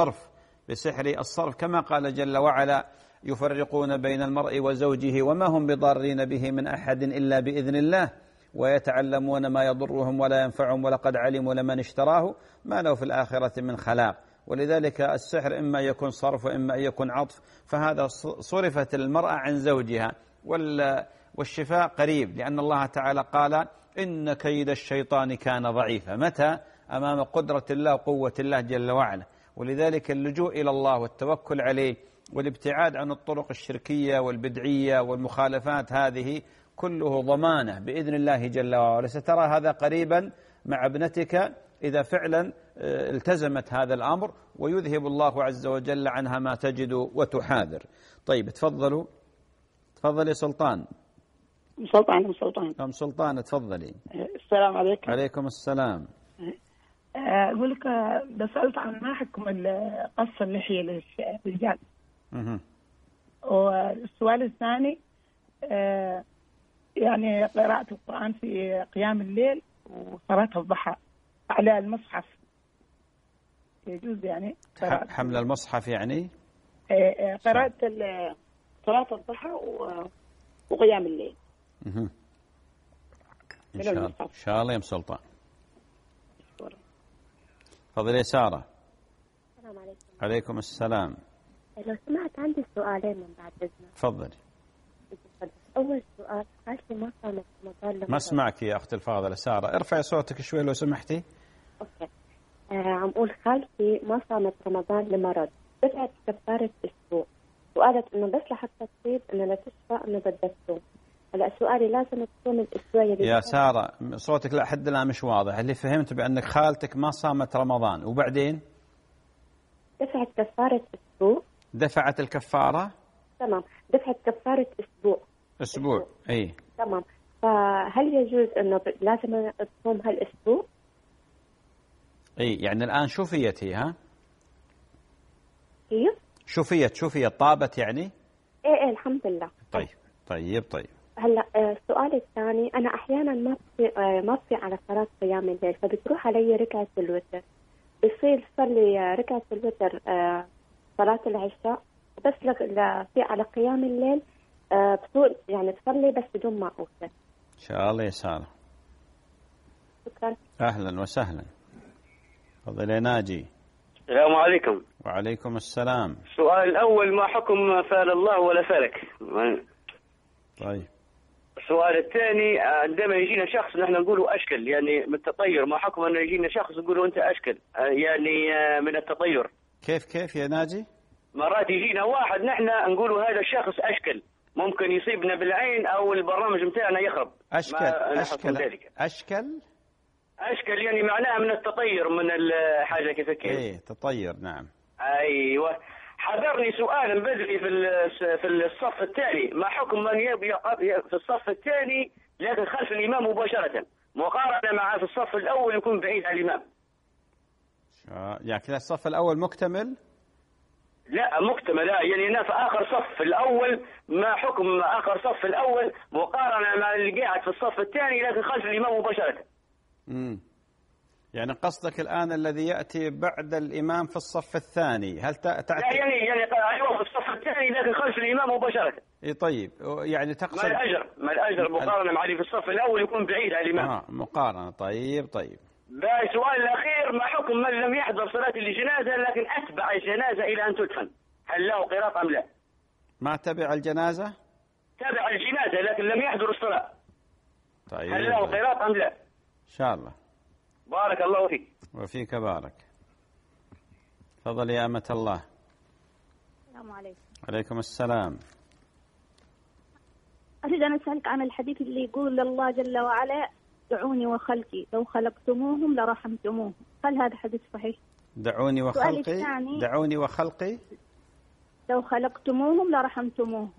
الصرف، كما قال جل وعلا يفرقون بين المرء وزوجه وما هم بضارين به من أحد إلا بإذن الله، ويتعلمون ما يضرهم ولا ينفعهم ولقد علموا لمن اشتراه ما له في الآخرة من خلاق. ولذلك السحر إما يكون صرف وإما يكون عطف، فهذا صرفت المرأة عن زوجها، والشفاء قريب، لأن الله تعالى قال إن كيد الشيطان كان ضعيفا. متى؟ أمام قدرة الله وقوة الله جل وعلا. ولذلك اللجوء إلى الله والتوكل عليه والابتعاد عن الطرق الشركية والبدعية والمخالفات، هذه كله ضمانة بإذن الله جل وعلا. سترى هذا قريبا مع ابنتك إذا فعلا التزمت هذا الأمر، ويذهب الله عز وجل عنها ما تجد وتحاذر. طيب تفضلوا. تفضلي سلطان. أم سلطان تفضلي. السلام عليكم. عليكم السلام. أقول لك سألت عن ما حكم قص اللحية للرجال. والسؤال الثاني يعني قراءة القرآن في قيام الليل وصلاة الضحى على المصحف يجوز يعني حمل المصحف يعني قراءة صلاة الضحى وقيام الليل. إن شاء الله يا سلطان. تفضلي يا سارة. السلام عليكم. عليكم السلام. لو سمحت عندي سؤالين من بعد إذنك. تفضلي. أول سؤال، خالتي ما صامت رمضان. ما اسمعك يا أختي الفاضلة سارة، ارفعي صوتك شوي لو سمحتي. أوكي. عم أقول خالتي ما صامت رمضان لمرض، دفعت كفارة أسبوع، وقالت إنه بس لحتى تصيب إنه لا تشفى إنه بدها تصوم. هلا سؤالي، لازم تصوم الأسبوع يا سارة صوتك لحد الآن مش واضح. اللي فهمت بأنك خالتك ما صامت رمضان وبعدين دفعت كفارة أسبوع. دفعت الكفارة. تمام، دفعت كفارة أسبوع. أي تمام. فهل يجوز إنه لازم تصوم هالأسبوع؟ أي يعني الآن شوفيت هي ها؟ كيف؟ شوفيت طابت يعني؟ إيه الحمد لله. طيب. هلا السؤال الثاني، أنا أحيانا ما بصي على صلاة قيام الليل، فبتروح علي ركعة الوتر، بصير صلي ركعة الوتر صلاة العشاء، بس في على قيام الليل بصير يعني بصلي بس بدون ما أوتر. إن شاء الله يا سارة. شكرا. أهلا وسهلا. تفضل يا ناجي. السلام عليكم. وعليكم السلام. السؤال الأول، ما حكم فعل الله ولا فلك؟ طيب. السؤال الثاني، عندما يجينا شخص نحن نقوله أشكل يعني من التطير، ما حكم أن يجينا شخص نقوله أنت أشكل يعني من التطير؟ كيف يا ناجي؟ مرات يجينا واحد نحن نقوله هذا الشخص أشكل، ممكن يصيبنا بالعين أو البرنامج متاعنا يخرب. أشكل يعني معناها من التطير، من الحاجة كيف. إيه تطير نعم. أيوة. حضرني سؤال بدري في الصف الثاني، ما حكم من يبقى في الصف الثاني لكن خلف الإمام مباشرة مقارنة مع في الصف الأول يكون بعيد عن الإمام؟ يعني كذا الصف الأول مكتمل؟ لا مكتمل، لا يعني أنا في آخر صف الأول، ما حكم آخر صف الأول مقارنة مع اللي قاعد في الصف الثاني لكن خلف الإمام مباشرة؟ يعني قصدك الآن الذي يأتي بعد الإمام في الصف الثاني، هل تأتي؟ لا يعني أيوة في الصف الثاني لكن خلف الإمام مباشرة. إيه طيب، يعني تقصد ما الأجر مقارنة مع اللي في الصف الأول يكون بعيد عن الإمام. مقارنة. طيب. السؤال الأخير، ما حكم من لم يحضر صلاة الجنازة لكن أتبع الجنازة إلى أن تدفن، هل له قراءة أم لا؟ ما تبع الجنازة؟ تبع الجنازة لكن لم يحضر الصلاة. طيب. هل له قراءة أم لا؟ إن شاء الله. بارك الله فيك. وفيك بارك. تفضل يا أمة الله. السلام عليكم. عليكم السلام. أريد أن أسألك عن الحديث اللي يقول الله جل وعلا دعوني وخلقي لو خلقتموهم لرحمتموهم، هل هذا حديث صحيح؟ دعوني وخلقي لو خلقتموهم لرحمتموهم.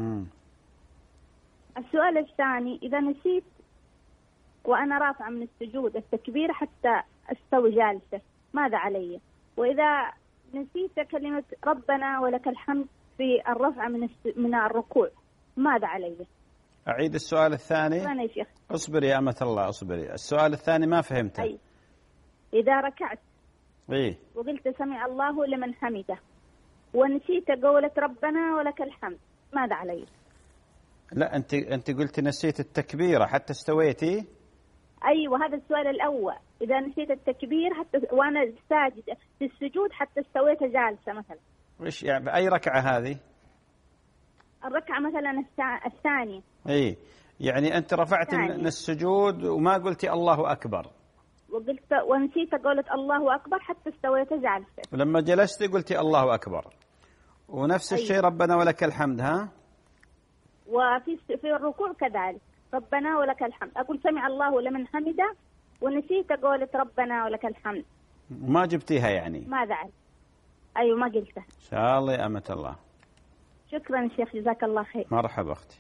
السؤال الثاني، إذا نسيت وأنا رافعة من السجود التكبير حتى أستوي جالسة ماذا علي؟ وإذا نسيت كلمة ربنا ولك الحمد في الرفع من الركوع ماذا علي؟ أعيد السؤال الثاني. اصبري يا أمة الله اصبري. السؤال الثاني ما فهمته. إذا ركعت وقلت سمع الله لمن حمده ونسيت قولة ربنا ولك الحمد ماذا علي؟ لا أنت قلت نسيت التكبيرة حتى استويتي. أيوة هذا السؤال الأول، إذا نسيت التكبير حتى وأنا ساجد في السجود حتى استويت جالسة مثلا. وش يعني بأي ركعة هذه؟ الركعة مثلا الثانية. إيه يعني أنت رفعت من السجود وما قلتي الله أكبر. وقلت ونسيت قولت الله أكبر حتى استويت جالسة. ولما جلست قلتي الله أكبر. ونفس الشيء ربنا ولك الحمد ها؟ وفي الركوع كذلك ربنا ولك الحمد، أقول سمع الله لمن حمده ونسيت قولت ربنا ولك الحمد. ما جبتيها يعني؟ ما زعل. أيوة ما قلتها. إن شاء الله يا أمة الله. شكرا شيخ جزاك الله خير. مرحبا أختي.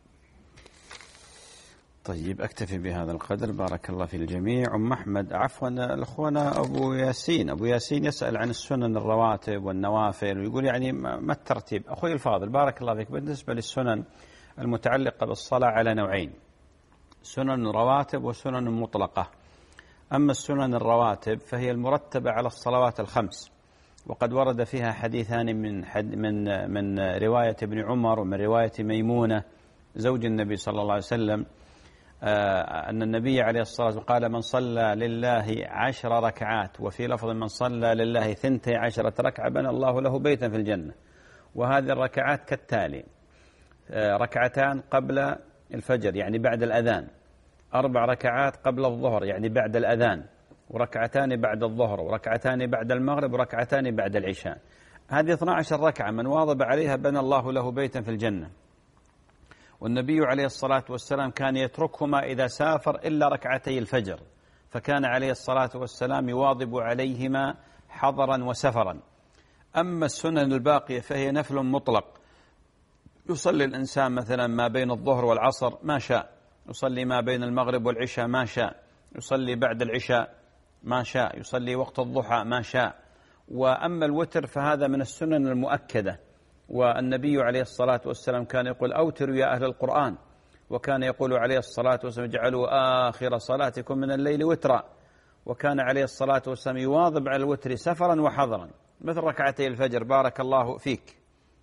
طيب أكتفي بهذا القدر، بارك الله في الجميع. أم أحمد عفوا الأخونا أبو ياسين يسأل عن السنن الرواتب والنوافل ويقول يعني ما الترتيب. أخوي الفاضل بارك الله فيك، بالنسبة للسنن المتعلقة بالصلاة على نوعين، سنن رواتب وسنن مطلقة. أما السنن الرواتب فهي المرتبة على الصلوات الخمس، وقد ورد فيها حديثان من رواية ابن عمر ومن رواية ميمونة زوج النبي صلى الله عليه وسلم أن النبي عليه الصلاة والسلام قال من صلى لله 10 ركعات، وفي لفظ من صلى لله 12 ركعة بنى الله له بيتا في الجنة. وهذه الركعات كالتالي: ركعتان قبل الفجر يعني بعد الأذان، 4 ركعات قبل الظهر يعني بعد الأذان، وركعتان بعد الظهر، وركعتان بعد المغرب، وركعتان بعد العشاء. هذه 12 ركعة من واظب عليها بنى الله له بيتا في الجنة. والنبي عليه الصلاة والسلام كان يتركهما إذا سافر إلا ركعتي الفجر، فكان عليه الصلاة والسلام يواظب عليهما حضرا وسفرا. أما السنن الباقية فهي نفل مطلق، يصلي الإنسان مثلا ما بين الظهر والعصر ما شاء، يصلي ما بين المغرب والعشاء ما شاء، يصلي بعد العشاء ما شاء، يصلي وقت الضحى ما شاء. وأما الوتر فهذا من السنن المؤكدة، والنبي عليه الصلاة والسلام كان يقول أوتروا يا أهل القرآن، وكان يقول عليه الصلاة والسلام اجعلوا آخر صلاتكم من الليل وترا. وكان عليه الصلاة والسلام يواظب على الوتر سفرا وحضرا مثل ركعتي الفجر. بارك الله فيك.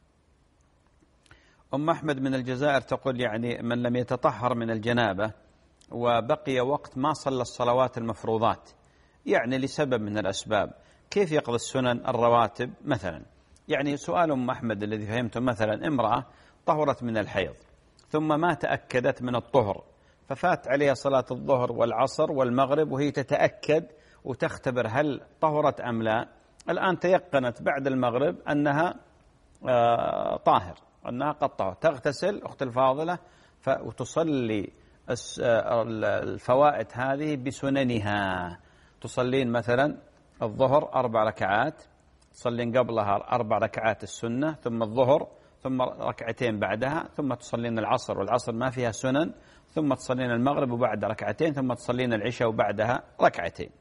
أم أحمد من الجزائر تقول يعني من لم يتطهر من الجنابة وبقي وقت ما صلى الصلوات المفروضات يعني لسبب من الأسباب، كيف يقضي السنن الرواتب مثلا؟ يعني سؤال أم أحمد الذي فهمته مثلا امرأة طهرت من الحيض ثم ما تأكدت من الطهر، ففات عليها صلاة الظهر والعصر والمغرب وهي تتأكد وتختبر هل طهرت أم لا. الآن تيقنت بعد المغرب أنها طاهر، أنها قد طهرت، تغتسل أخت الفاضلة وتصلي الفوائد هذه بسننها. تصلين مثلا الظهر 4 ركعات، تصلين قبلها 4 ركعات السنة، ثم الظهر، ثم ركعتين بعدها، ثم تصلين العصر والعصر ما فيها سنن، ثم تصلين المغرب وبعد ركعتين، ثم تصلين العشاء وبعدها ركعتين.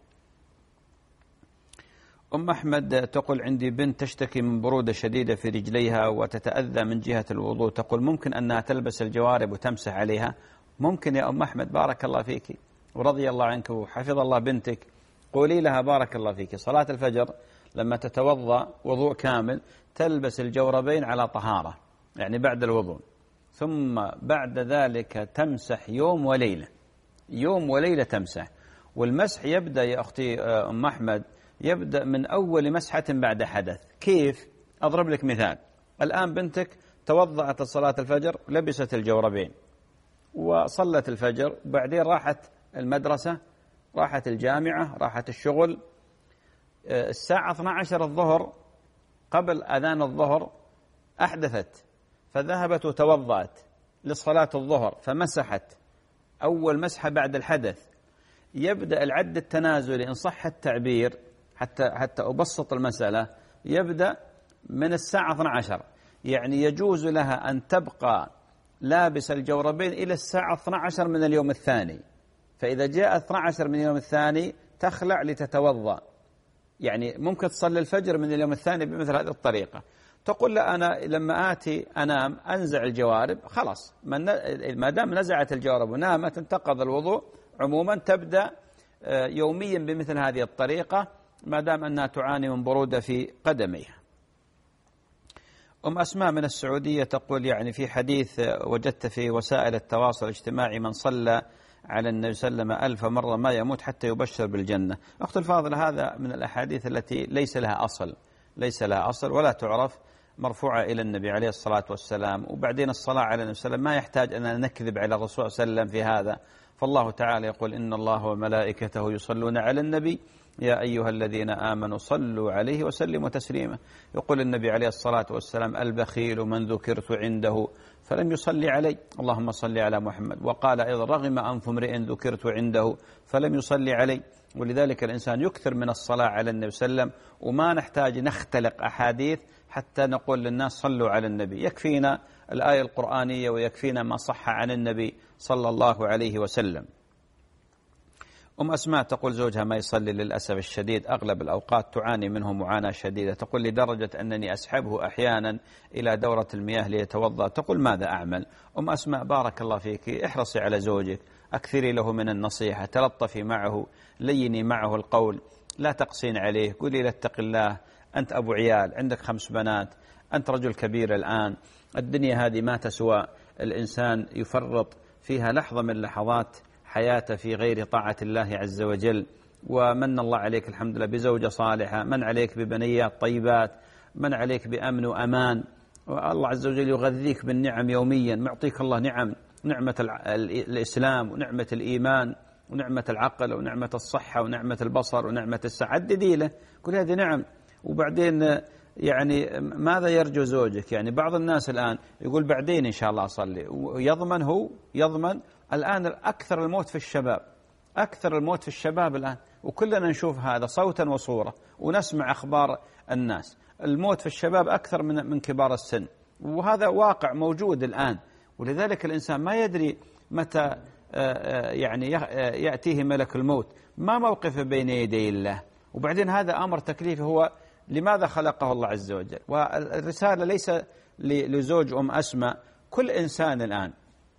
أم أحمد تقول عندي بنت تشتكي من برودة شديدة في رجليها وتتأذى من جهة الوضوء، تقول ممكن أنها تلبس الجوارب وتمسح عليها؟ ممكن يا أم أحمد، بارك الله فيك ورضي الله عنك وحفظ الله بنتك. قولي لها بارك الله فيك صلاة الفجر لما تتوضأ وضوء كامل تلبس الجوربين على طهارة يعني بعد الوضوء، ثم بعد ذلك تمسح يوم وليلة، يوم وليلة تمسح. والمسح يبدأ يا أختي أم أحمد يبدأ من أول مسحة بعد حدث. كيف؟ أضرب لك مثال. الآن بنتك توضأت صلاة الفجر، لبست الجوربين وصلت الفجر، بعدين راحت المدرسة، راحت الجامعة، راحت الشغل، الساعة 12 الظهر قبل أذان الظهر أحدثت، فذهبت وتوضأت لصلاة الظهر فمسحت أول مسحة بعد الحدث. يبدأ العد التنازلي إن صح التعبير حتى أبسط المسألة، يبدأ من الساعة 12، يعني يجوز لها أن تبقى لابس الجوربين إلى الساعة 12 من اليوم الثاني. فإذا جاء 12 من اليوم الثاني تخلع لتتوضأ، يعني ممكن تصلي الفجر من اليوم الثاني بمثل هذه الطريقة. تقول لا أنا لما آتي أنام أنزع الجوارب، خلاص ما دام نزعت الجوارب ونامت انتقض الوضوء. عموما تبدأ يوميا بمثل هذه الطريقة ما دام أنها تعاني من برودة في قدميها. أم أسماء من السعودية تقول يعني في حديث وجدت في وسائل التواصل الاجتماعي من صلى على النبي صلى الله عليه وسلم 1000 مرة ما يموت حتى يبشر بالجنة. أخت الفاضلة، هذا من الأحاديث التي ليس لها أصل ولا تعرف مرفوعة إلى النبي عليه الصلاة والسلام. وبعدين الصلاة على النبي صلى الله عليه وسلم ما يحتاج أن نكذب على الرسول صلى الله عليه وسلم في هذا، فالله تعالى يقول إن الله وملائكته يصلون على النبي يا أيها الذين آمنوا صلوا عليه وسلموا تسليما. يقول النبي عليه الصلاة والسلام البخيل من ذكرت عنده فلم يصلي علي، اللهم صل على محمد. وقال أيضا رغم أنف امرئ ذكرت عنده فلم يصلي علي. ولذلك الإنسان يكثر من الصلاة على النبي صلى الله عليه وسلم، وما نحتاج نختلق أحاديث حتى نقول للناس صلوا على النبي، يكفينا الآية القرآنية ويكفينا ما صح عن النبي صلى الله عليه وسلم. أم أسماء تقول زوجها ما يصلي للأسف الشديد، أغلب الأوقات تعاني منه معاناة شديدة. تقول لدرجة أنني أسحبه أحيانا إلى دورة المياه ليتوضأ. تقول ماذا أعمل؟ أم أسماء بارك الله فيك، احرصي على زوجك، أكثري له من النصيحة، تلطفي معه، ليني معه القول، لا تقسين عليه، قولي له اتق الله، أنت أبو عيال، عندك 5 بنات، أنت رجل كبير الآن، الدنيا هذه ما تسوى الإنسان يفرط فيها لحظة من لحظات حياته في غير طاعة الله عز وجل. ومن الله عليك الحمد لله بزوجة صالحة، من عليك ببنيات طيبات، من عليك بأمن وأمان، والله عز وجل يغذيك بالنعم يوميا، معطيك الله نعمة الإسلام ونعمة الإيمان ونعمة العقل ونعمة الصحة ونعمة البصر ونعمة السعادة، عددي له كل هذه نعم. وبعدين يعني ماذا يرجو زوجك؟ يعني بعض الناس الآن يقول بعدين إن شاء الله أصلي، ويضمن هو يضمن. الآن أكثر الموت في الشباب الآن، وكلنا نشوف هذا صوتا وصورة ونسمع أخبار الناس. الموت في الشباب أكثر من كبار السن، وهذا واقع موجود الآن. ولذلك الإنسان ما يدري متى يعني يأتيه ملك الموت، ما موقفه بين يدي الله. وبعدين هذا أمر تكليفي، هو لماذا خلقه الله عز وجل. والرسالة ليس لزوج أم أسماء، كل إنسان الآن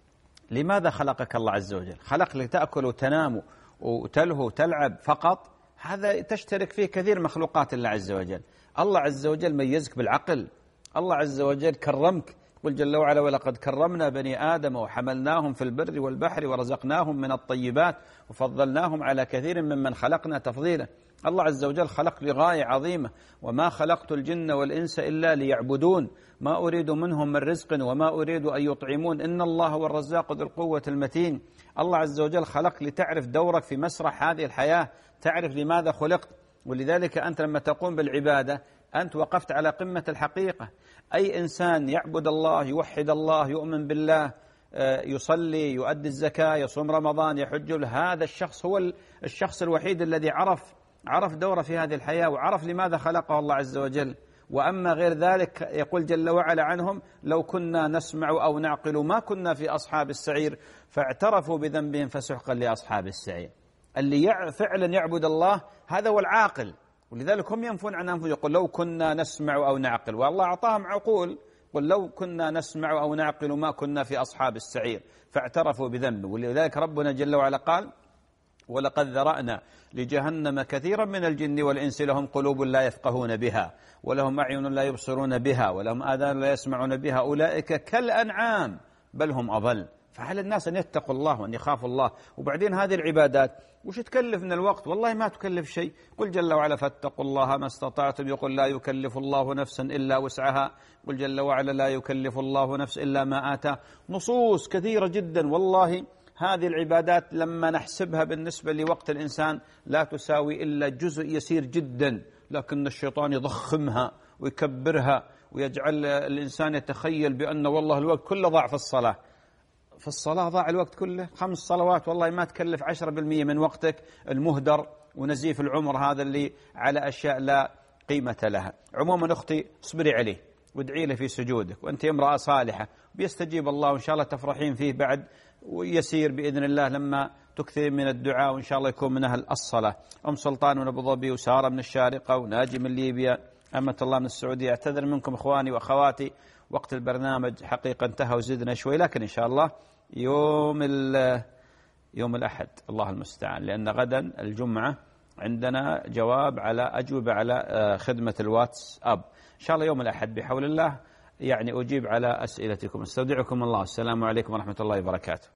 لماذا خلقك الله عز وجل؟ خلق لتأكل وتنام وتلهو وتلعب فقط؟ هذا تشترك فيه كثير مخلوقات الله عز وجل. الله عز وجل ميزك بالعقل، الله عز وجل كرمك، قل جل وعلا ولقد كرمنا بني آدم وحملناهم في البر والبحر ورزقناهم من الطيبات وفضلناهم على كثير ممن خلقنا تفضيلا. الله عز وجل خلق لغاية عظيمة، وما خلقت الجن والإنس إلا ليعبدون ما أريد منهم من رزق وما أريد أن يطعمون إن الله هو الرزاق ذو القوة المتين. الله عز وجل خلق لتعرف دورك في مسرح هذه الحياة، تعرف لماذا خلقت. ولذلك أنت لما تقوم بالعبادة أنت وقفت على قمة الحقيقة. أي إنسان يعبد الله، يوحد الله، يؤمن بالله، يصلي، يؤدي الزكاة، يصوم رمضان، يحج، هذا الشخص هو الشخص الوحيد الذي عرف دوره في هذه الحياة، وعرف لماذا خلقه الله عز وجل. وأما غير ذلك يقول جل وعلا عنهم لو كنا نسمع أو نعقل ما كنا في أصحاب السعير فاعترفوا بذنبهم فسحقا لأصحاب السعير. اللي فعلا يعبد الله هذا هو العاقل. ولذلك هم ينفون عن أنفسهم، يقول لو كنا نسمع أو نعقل، والله أعطاهم عقول، قل لو كنا نسمع أو نعقل ما كنا في أصحاب السعير فاعترفوا بذنبه. ولذلك ربنا جل وعلا قال ولقد ذرأنا لجهنم كثيرا من الجن والإنس لهم قلوب لا يفقهون بها ولهم أعين لا يبصرون بها ولهم آذان لا يسمعون بها أولئك كالأنعام بل هم أضل. فعلى الناس أن يتقوا الله وأن يخافوا الله. وبعدين هذه العبادات وش تكلف من الوقت؟ والله ما تكلف شيء. قل جل وعلا فاتقوا الله ما استطعتم، يقول لا يكلف الله نفسا إلا وسعها، قل جل وعلا لا يكلف الله نفس إلا ما آتى. نصوص كثيرة جدا. والله هذه العبادات لما نحسبها بالنسبة لوقت الإنسان لا تساوي إلا جزء يسير جدا، لكن الشيطان يضخمها ويكبرها ويجعل الإنسان يتخيل بأن والله الوقت كله ضاع في الصلاة ضاع الوقت كله. 5 صلوات والله ما تكلف 10% من وقتك المهدر ونزيف العمر هذا اللي على أشياء لا قيمة لها. عموما أختي اصبري عليه وادعي له في سجودك، وأنت امرأة صالحة بيستجيب الله، وإن شاء الله تفرحين فيه بعد ويسير بإذن الله لما تكثر من الدعاء، وإن شاء الله يكون من أهل الصلاة. أم سلطان من أبو ظبي، وسارة من الشارقة، وناجي من ليبيا، أمة الله من السعودية. أعتذر منكم إخواني وأخواتي، وقت البرنامج حقيقة انتهى وزدنا شوي، لكن إن شاء الله يوم الأحد الله المستعان، لأن غدا الجمعة عندنا جواب على أجوبة على خدمة الواتس أب. إن شاء الله يوم الأحد بحول الله يعني أجيب على أسئلتكم. استودعكم الله، السلام عليكم ورحمة الله وبركاته.